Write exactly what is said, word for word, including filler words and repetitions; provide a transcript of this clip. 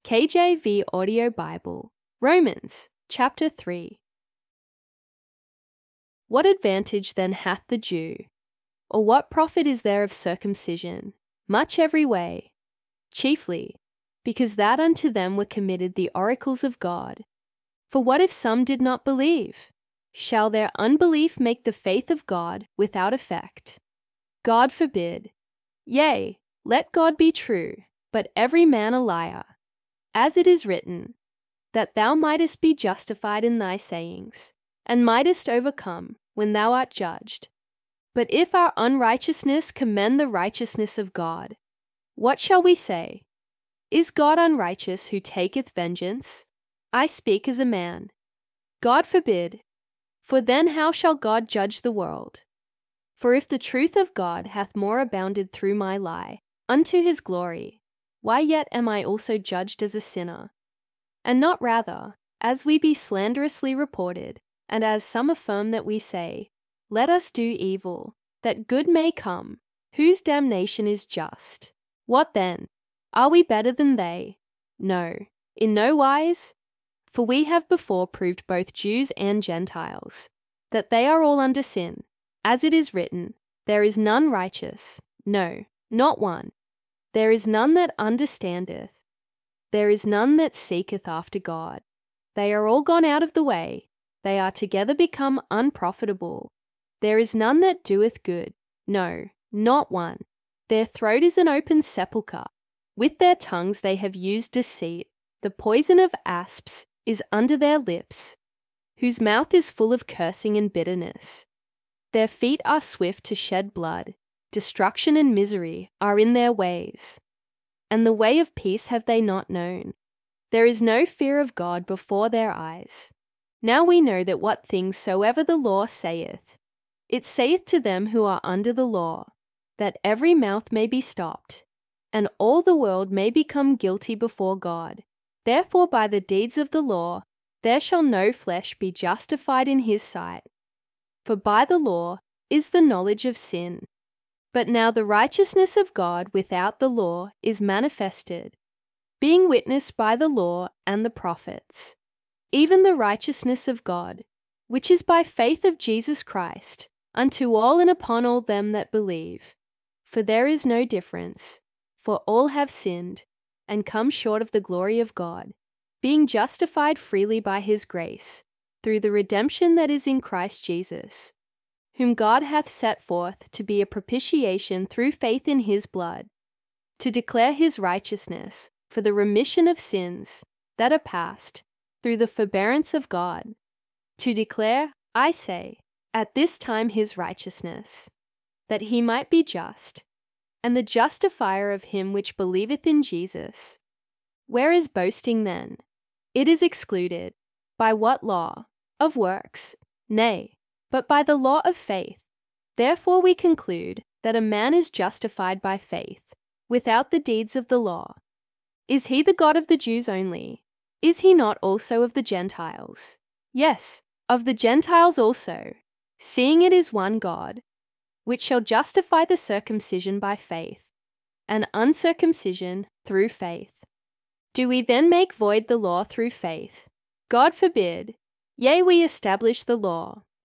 K J V Audio Bible, Romans, chapter three. What advantage then hath the Jew? Or what profit is there of circumcision? Much every way. Chiefly, because that unto them were committed the oracles of God. For what if some did not believe? Shall their unbelief make the faith of God without effect? God forbid. Yea, let God be true, but every man a liar. As it is written, that thou mightest be justified in thy sayings, and mightest overcome when thou art judged. But if our unrighteousness commend the righteousness of God, what shall we say? Is God unrighteous who taketh vengeance? I speak as a man. God forbid. For then how shall God judge the world? For if the truth of God hath more abounded through my lie, unto his glory, why yet am I also judged as a sinner? And not rather, as we be slanderously reported, and as some affirm that we say, let us do evil, that good may come, whose damnation is just. What then? Are we better than they? No, in no wise. For we have before proved both Jews and Gentiles, that they are all under sin. As it is written, there is none righteous, no, not one. There is none that understandeth. There is none that seeketh after God. They are all gone out of the way. They are together become unprofitable. There is none that doeth good. No, not one. Their throat is an open sepulchre. With their tongues they have used deceit. The poison of asps is under their lips, whose mouth is full of cursing and bitterness. Their feet are swift to shed blood. Destruction and misery are in their ways, and the way of peace have they not known. There is no fear of God before their eyes. Now we know that what things soever the law saith, it saith to them who are under the law, that every mouth may be stopped, and all the world may become guilty before God. Therefore by the deeds of the law there shall no flesh be justified in his sight. For by the law is the knowledge of sin. But now the righteousness of God without the law is manifested, being witnessed by the law and the prophets, even the righteousness of God, which is by faith of Jesus Christ, unto all and upon all them that believe. For there is no difference, for all have sinned, and come short of the glory of God, being justified freely by his grace, through the redemption that is in Christ Jesus, whom God hath set forth to be a propitiation through faith in his blood, to declare his righteousness for the remission of sins that are past through the forbearance of God, to declare, I say, at this time his righteousness, that he might be just, and the justifier of him which believeth in Jesus. Where is boasting then? It is excluded. By what law? Of works? Nay, but by the law of faith. Therefore we conclude that a man is justified by faith, without the deeds of the law. Is he the God of the Jews only? Is he not also of the Gentiles? Yes, of the Gentiles also, seeing it is one God, which shall justify the circumcision by faith, and uncircumcision through faith. Do we then make void the law through faith? God forbid. Yea, we establish the law.